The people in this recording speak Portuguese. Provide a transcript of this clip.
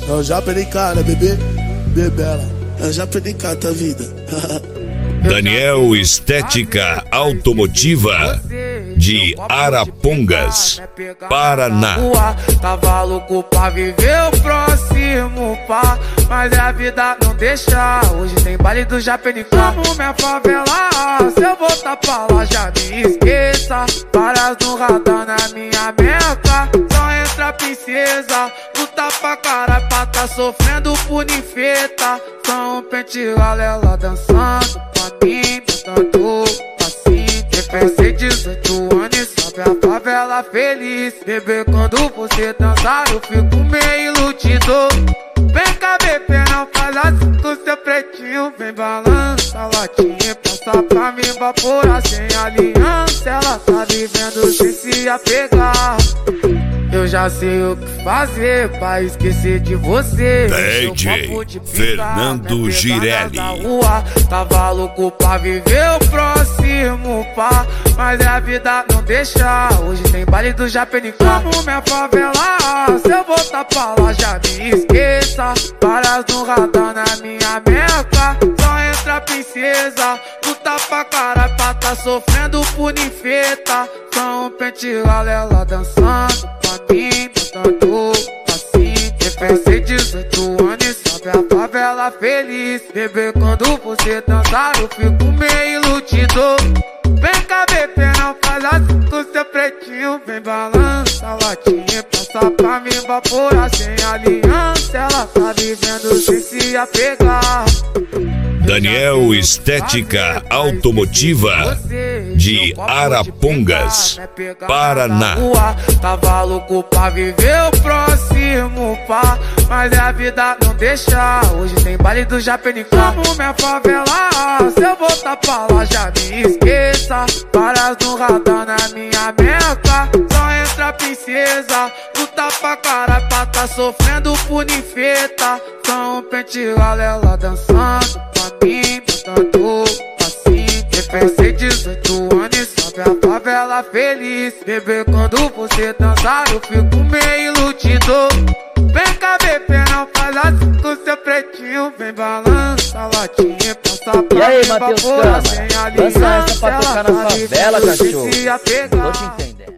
Eu já perdi cara, bebê, bebela. Eu já perdi cara da vida. Daniel Estética Automotiva de Arapongas, Paraná. Tava louco pra viver o próximo pá, mas a vida não deixa. Hoje tem baile do Japenicá. Como minha favela, se eu voltar pra lá já me esqueça. Várias no radar na minha meca. Só entra princesa, luta pra cara pra tá sofrendo por ninfeta. Só um pente galela dançando pra mim, cantando assim. Pensei 18 anos e sabe a favela feliz. Bebê, quando você dançar eu fico meio iludido. Vem cá, bebê, não faz assim com seu pretinho. Vem balança a latinha, passa pra me evaporar sem aliança. Ela tá vivendo sem se apegar. Eu já sei o que fazer pra esquecer de você. DJ Fernando Girelli. Tava louco pra viver o próximo pá, mas a vida não deixa. Hoje tem baile do Japenicá. Como minha favela, se eu voltar pra lá já me esqueça. Várias no radar na minha meca. Só entra princesa, luta pra cara pra tá sofrendo por ninfeta. Só um pente galela dançando pra mim, cantando assim. Pensei 18 anos e sabe a favela feliz. Bebê, quando você dançar eu fico meio iludido. Vem cá, bebê, não faz assim com seu pretinho. Vem balança a latinha, passa pra me evaporar sem aliança. Ela tá vivendo sem se apegar. Daniel Estética Automotiva de Arapongas, Paraná. Tava louco pra viver o próximo pá, mas a vida não deixa. Hoje tem baile do Japenicá. Como minha favela, se eu voltar pra lá já me esqueça. Várias no radar na minha meca. Só entra princesa, luta pra cara pra tá sofrendo por ninfeta. Só um pente galela dançando pra mim, cantando assim. Pensei 18 anos e sabe a favela feliz. Bebê, quando você dançar eu fico meio iludido. Vem cá, bebê, não faz assim com seu pretinho. Vem balança a latinha, passa pra me evaporar sem aliança. Dança essa pra tocar na favela, cachorro. Tô te entendendo.